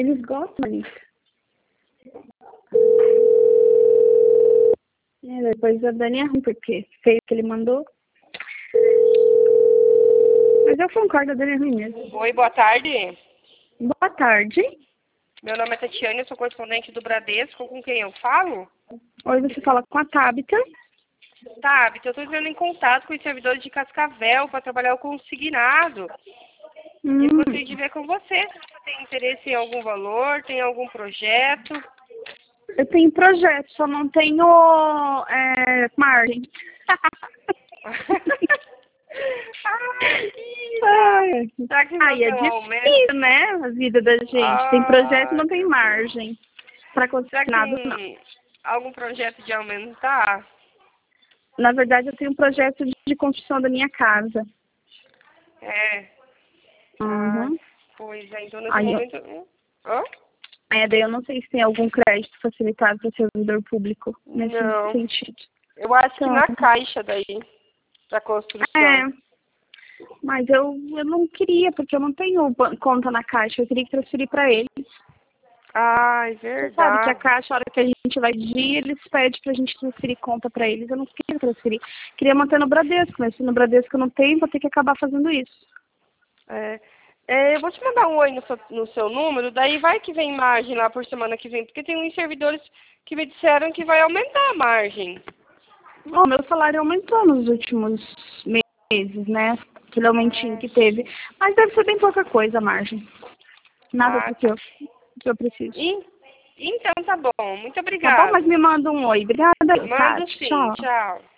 eles gostam disso. Depois a Dani é ruim, porque fez o que ele mandou. Mas eu concordo, a Dani é ruim mesmo. Oi, boa tarde. Boa tarde. Meu nome é Tatiane, eu sou correspondente do Bradesco. Com quem eu falo? Hoje você fala com a Tabita. Tabita, eu estou entrando em contato com os servidores de Cascavel para trabalhar o consignado. E eu gostaria de ver com você se você tem interesse em algum valor, tem algum projeto. Eu tenho projeto, só não tenho margem. Será que não É tem um difícil, aumento? né? A vida da gente. Tem projeto e não tem margem. Para Será que consignado, não. tem algum projeto de aumentar? Na verdade, eu tenho um projeto de construção da minha casa. É. Uhum. Pois é, então nesse momento... Hã? Daí eu não sei se tem algum crédito facilitado para o servidor público nesse sentido. Eu acho que na Caixa daí, da construção. Mas eu não queria, porque eu não tenho conta na Caixa. Eu queria transferir para eles. É Você sabe que a verdade. Caixa, a hora que a gente vai pedir, eles pedem pra gente transferir conta para eles. Eu não queria transferir. Queria manter no Bradesco, mas se no Bradesco eu não tenho, vou ter que acabar fazendo isso. Eu vou te mandar um oi no seu número, daí vai que vem margem lá por semana que vem, porque tem uns servidores que me disseram que vai aumentar a margem. O meu salário aumentou nos últimos meses, né? Aquele aumentinho que teve. Mas deve ser bem pouca coisa a margem. Nada do que eu preciso. Então tá bom, muito Tá bom? obrigada. Mas me manda um oi. Obrigada. Mando sim, tchau.